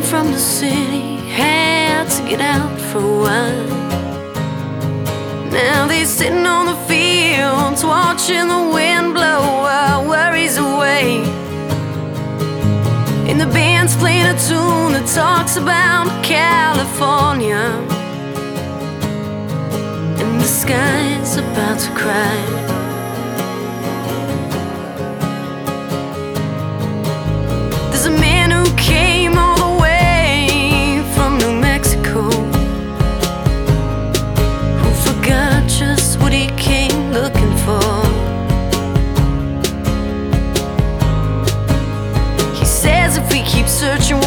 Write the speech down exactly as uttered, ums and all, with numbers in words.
from the city, had to get out for a while. Now they're sitting on the fields, watching the wind blow our worries away. And the band's playing a tune that talks about California, and the sky's about to cry. There's a man who came all the way from New Mexico, who forgot just what he came looking for. He says if we keep searching,